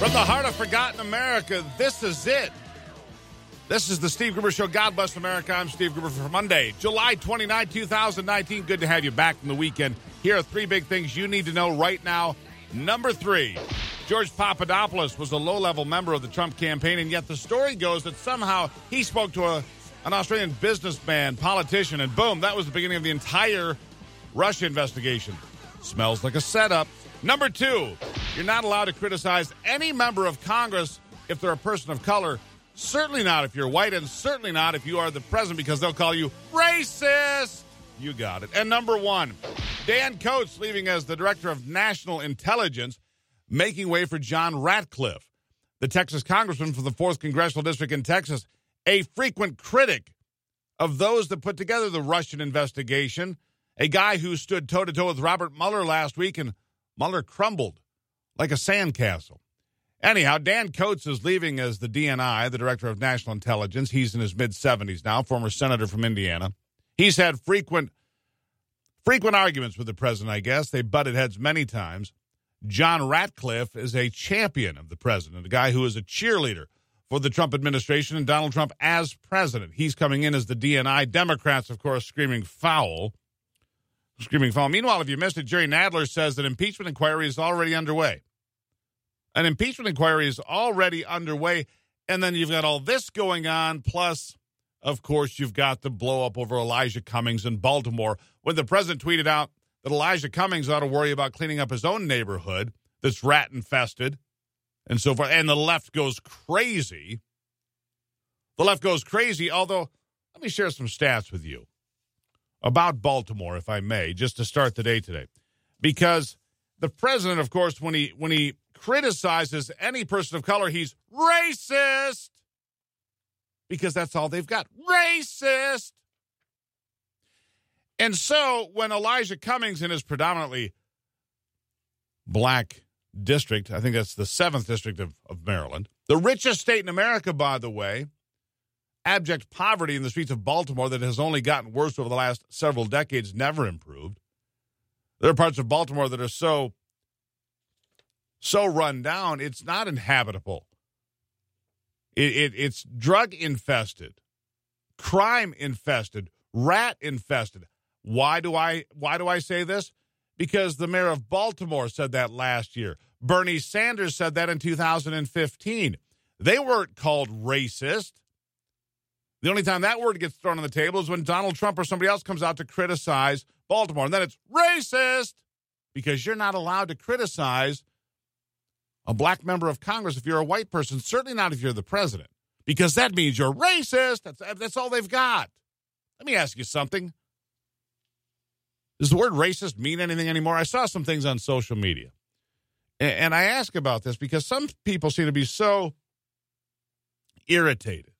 From the heart of forgotten America, this is it. This is the Steve Gruber Show. God bless America. I'm Steve Gruber for Monday, July 29, 2019. Good to have you back from the weekend. Here are three big things you need to know right now. Number three, George Papadopoulos was a low-level member of the Trump campaign, and yet the story goes that somehow he spoke to an Australian businessman, politician, and boom, that was the beginning of the entire Russia investigation. Smells like a setup. Number two, you're not allowed to criticize any member of Congress if they're a person of color. Certainly not if you're white, and certainly not if you are the president, because they'll call you racist. You got it. And number one, Dan Coats leaving as the director of national intelligence, making way for John Ratcliffe, the Texas congressman from the 4th Congressional District in Texas, a frequent critic of those that put together the Russian investigation, a guy who stood toe-to-toe with Robert Mueller last week, and Mueller crumbled like a sandcastle. Anyhow, Dan Coats is leaving as the DNI, the Director of National Intelligence. He's in his mid-70s now, former senator from Indiana. He's had frequent arguments with the president, I guess. They butted heads many times. John Ratcliffe is a champion of the president, a guy who is a cheerleader for the Trump administration and Donald Trump as president. He's coming in as the DNI. Democrats, of course, screaming foul. Meanwhile, if you missed it, Jerry Nadler says that impeachment inquiry is already underway. An impeachment inquiry is already underway, and then you've got all this going on, plus, of course, you've got the blow-up over Elijah Cummings in Baltimore, when the president tweeted out that Elijah Cummings ought to worry about cleaning up his own neighborhood that's rat-infested, and so forth. And the left goes crazy. Although, let me share some stats with you about Baltimore, if I may, just to start the day today. Because the president, of course, when he criticizes any person of color, he's racist. Because that's all they've got. Racist. And so when Elijah Cummings in his predominantly black district, I think that's the 7th district of Maryland, the richest state in America, by the way, abject poverty in the streets of Baltimore that has only gotten worse over the last several decades, never improved. There are parts of Baltimore that are so run down, it's not inhabitable. It's drug-infested, crime-infested, rat-infested. Why do I say this? Because the mayor of Baltimore said that last year. Bernie Sanders said that in 2015. They weren't called racist. The only time that word gets thrown on the table is when Donald Trump or somebody else comes out to criticize Baltimore. And then it's racist because you're not allowed to criticize a black member of Congress if you're a white person, certainly not if you're the president, because that means you're racist. That's all they've got. Let me ask you something. Does the word racist mean anything anymore? I saw some things on social media, and I ask about this because some people seem to be so irritated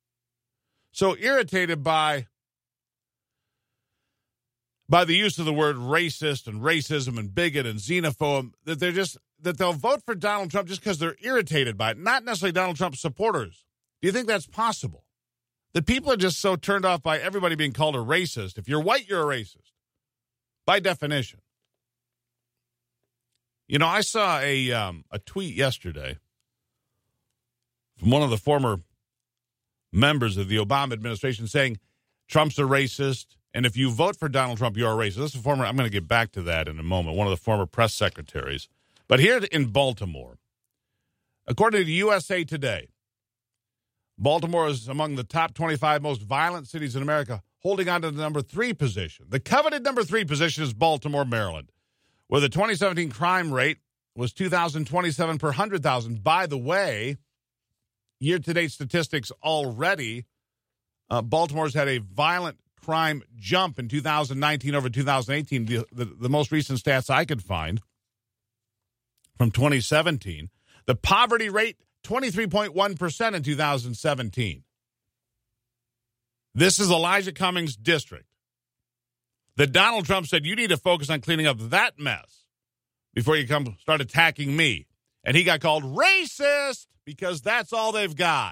by the use of the word racist and racism and bigot and xenophobe that they'll vote for Donald Trump just because they're irritated by it, not necessarily Donald Trump's supporters. Do you think that's possible? That people are just so turned off by everybody being called a racist. If you're white, you're a racist, by definition. You know, I saw a tweet yesterday from one of the former members of the Obama administration saying Trump's a racist, and if you vote for Donald Trump, you're a racist. This is I'm going to get back to that in a moment, one of the former press secretaries. But here in Baltimore, according to USA Today, Baltimore is among the top 25 most violent cities in America, holding on to the number 3 position. The coveted number 3 position is Baltimore, Maryland, where the 2017 crime rate was 2,027 per 100,000. By the way, year-to-date statistics already, Baltimore's had a violent crime jump in 2019 over 2018. The most recent stats I could find from 2017, the poverty rate, 23.1% in 2017. This is Elijah Cummings' district. That Donald Trump said, you need to focus on cleaning up that mess before you start attacking me. And he got called racist because that's all they've got.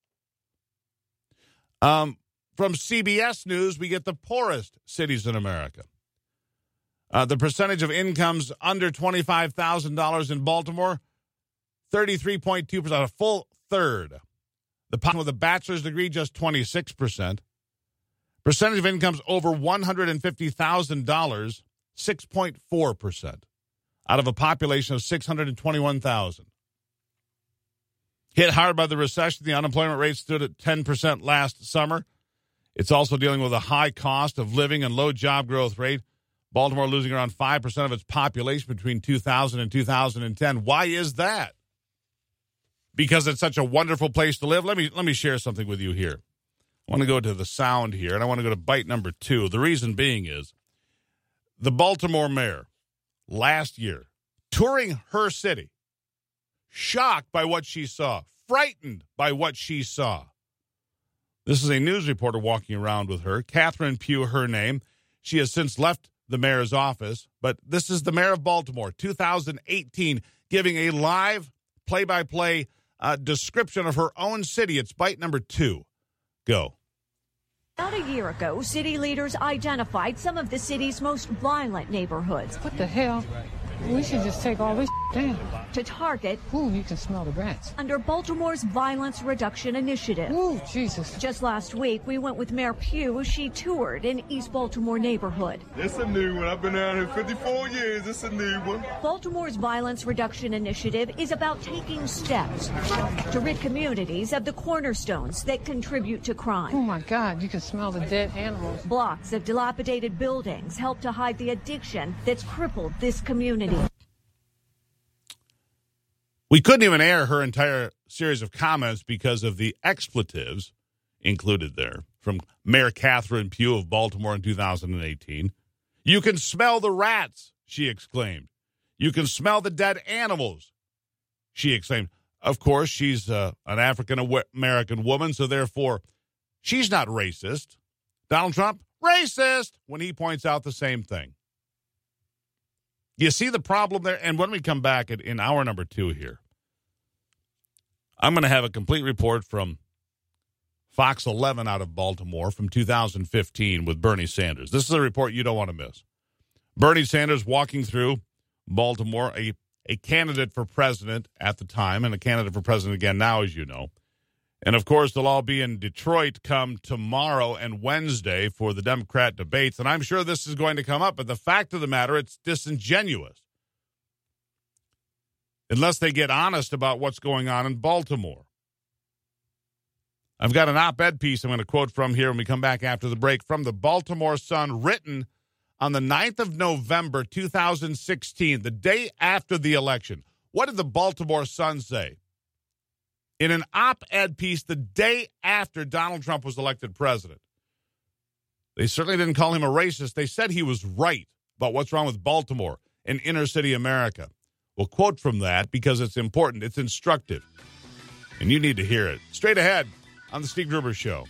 From CBS News, we get the poorest cities in America. The percentage of incomes under $25,000 in Baltimore, 33.2%, a full third. The population with a bachelor's degree, just 26%. Percentage of incomes over $150,000, 6.4%, out of a population of 621,000. Hit hard by the recession, the unemployment rate stood at 10% last summer. It's also dealing with a high cost of living and low job growth rate. Baltimore losing around 5% of its population between 2000 and 2010. Why is that? Because it's such a wonderful place to live. Let me share something with you here. I want to go to the sound here, and I want to go to bite number 2. The reason being is the Baltimore mayor last year, touring her city, shocked by what she saw, frightened by what she saw. This is a news reporter walking around with her, Catherine Pugh, her name. She has since left the mayor's office, but this is the mayor of Baltimore, 2018, giving a live play-by-play description of her own city. It's bite number 2. Go. About a year ago, city leaders identified some of the city's most violent neighborhoods. What the hell? We should just take all this down. To target. Ooh, you can smell the rats. Under Baltimore's Violence Reduction Initiative. Ooh, Jesus. Just last week, we went with Mayor Pugh as she toured an East Baltimore neighborhood. It's a new one. I've been down here 54 years. It's a new one. Baltimore's Violence Reduction Initiative is about taking steps to rid communities of the cornerstones that contribute to crime. Oh, my God, you can smell the dead animals. Blocks of dilapidated buildings help to hide the addiction that's crippled this community. We couldn't even air her entire series of comments because of the expletives included there from Mayor Catherine Pugh of Baltimore in 2018. You can smell the rats, she exclaimed. You can smell the dead animals, she exclaimed. Of course, she's an African-American woman, so therefore she's not racist. Donald Trump, racist, when he points out the same thing. You see the problem there? And when we come back in hour number 2 here, I'm going to have a complete report from Fox 11 out of Baltimore from 2015 with Bernie Sanders. This is a report you don't want to miss. Bernie Sanders walking through Baltimore, a candidate for president at the time and a candidate for president again now, as you know. And, of course, they'll all be in Detroit come tomorrow and Wednesday for the Democrat debates. And I'm sure this is going to come up. But the fact of the matter, it's disingenuous unless they get honest about what's going on in Baltimore. I've got an op-ed piece I'm going to quote from here when we come back after the break from the Baltimore Sun, written on the 9th of November, 2016, the day after the election. What did the Baltimore Sun say? In an op-ed piece the day after Donald Trump was elected president. They certainly didn't call him a racist. They said he was right about what's wrong with Baltimore and inner-city America. We'll quote from that because it's important. It's instructive. And you need to hear it. Straight ahead on The Steve Gruber Show.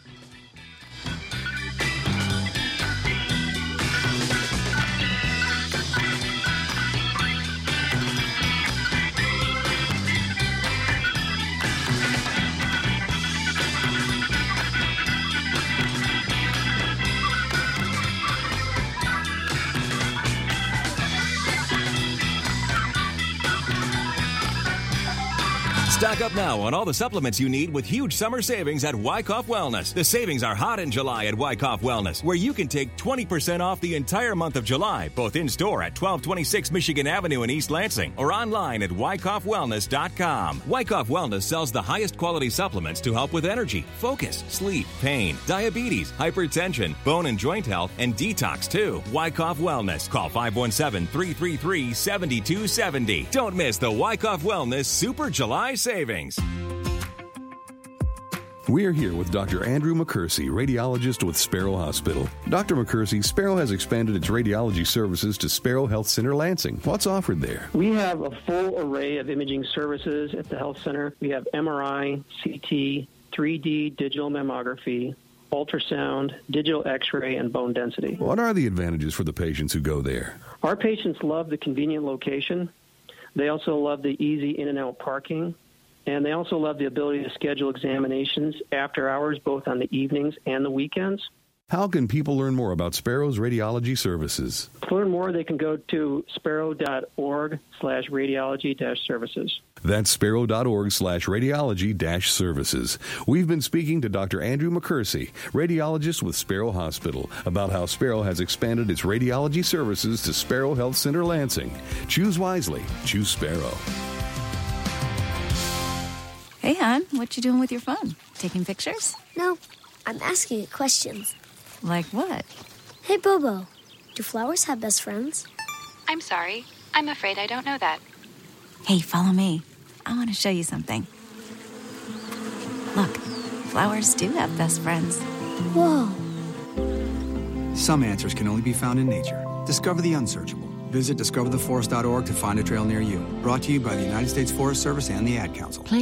Stock up now on all the supplements you need with huge summer savings at Wyckoff Wellness. The savings are hot in July at Wyckoff Wellness, where you can take 20% off the entire month of July, both in-store at 1226 Michigan Avenue in East Lansing or online at wyckoffwellness.com. Wyckoff Wellness sells the highest quality supplements to help with energy, focus, sleep, pain, diabetes, hypertension, bone and joint health, and detox too. Wyckoff Wellness. Call 517-333-7270. Don't miss the Wyckoff Wellness Super July savings. We're here with Dr. Andrew McCursey, radiologist with Sparrow Hospital. Dr. McCursey, Sparrow has expanded its radiology services to Sparrow Health Center Lansing. What's offered there? We have a full array of imaging services at the health center. We have MRI, CT, 3D digital mammography, ultrasound, digital x-ray, and bone density. What are the advantages for the patients who go there? Our patients love the convenient location. They also love the easy in and out parking. And they also love the ability to schedule examinations after hours, both on the evenings and the weekends. How can people learn more about Sparrow's radiology services? To learn more, they can go to sparrow.org/radiology-services. That's sparrow.org/radiology-services. We've been speaking to Dr. Andrew McCursey, radiologist with Sparrow Hospital, about how Sparrow has expanded its radiology services to Sparrow Health Center Lansing. Choose wisely. Choose Sparrow. Hey, hon, what you doing with your phone? Taking pictures? No, I'm asking it questions. Like what? Hey, Bobo, do flowers have best friends? I'm sorry. I'm afraid I don't know that. Hey, follow me. I want to show you something. Look, flowers do have best friends. Whoa. Some answers can only be found in nature. Discover the unsearchable. Visit discovertheforest.org to find a trail near you. Brought to you by the United States Forest Service and the Ad Council.